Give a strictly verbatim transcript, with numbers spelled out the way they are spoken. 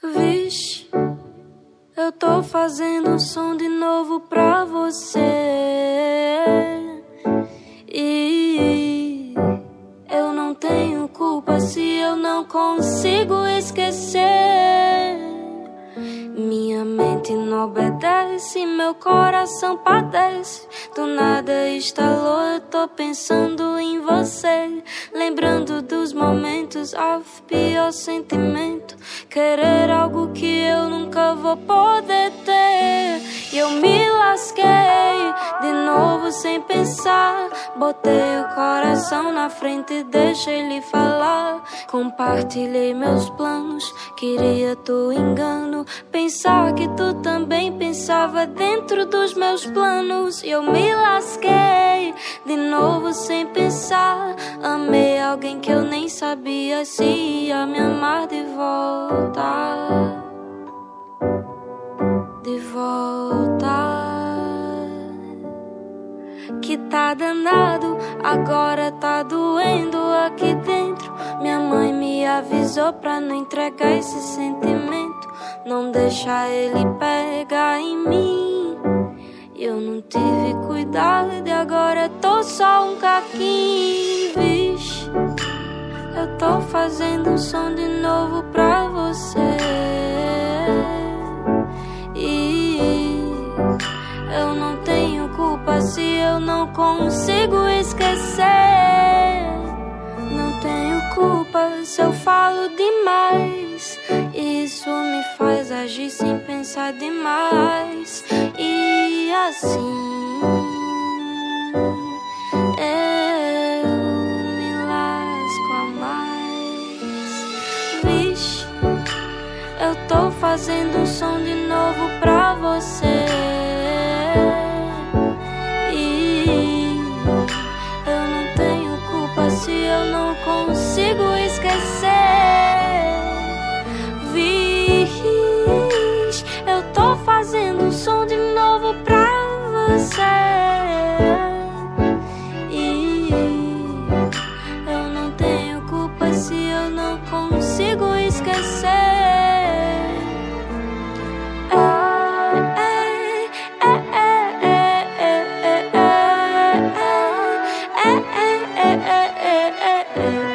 Vixe, eu tô fazendo um som de novo pra você. E eu não tenho culpa se eu não consigo esquecer. Minha mente não obedece, meu coração padece. Do nada estalou, eu tô pensando em você. Lembrando dos momentos, ah, pior sentimento. Querer algo que eu nunca vou poder ter. E eu me lasquei de novo sem pensar. Botei o coração na frente e deixei ele falar. Compartilhei meus planos, queria tu engano. Pensar que tu também pensava dentro dos meus planos. E eu me lasquei de novo sem pensar. Amei alguém que eu nem sabia se ia me amar de volta. De volta. Que tá danado, agora tá doendo aqui dentro. Minha mãe me avisou pra não entregar esse sentimento, não deixar ele pegar em mim. Eu não tive cuidado e agora tô só um caquinho. Vixe, eu tô fazendo um som de novo pra você. E eu não tenho culpa se eu não consigo esquecer. Não tenho culpa se eu falo demais. Isso me faz agir sem pensar demais. E assim eu me lasco a mais. Vixe, eu tô fazendo um som de novo pra você. E eu não tenho culpa se eu não consigo esquecer. Vixe, eu tô fazendo um som de novo pra você. E eu não tenho culpa se eu não consigo esquecer. É, é, é, é, é, é, é, é, é.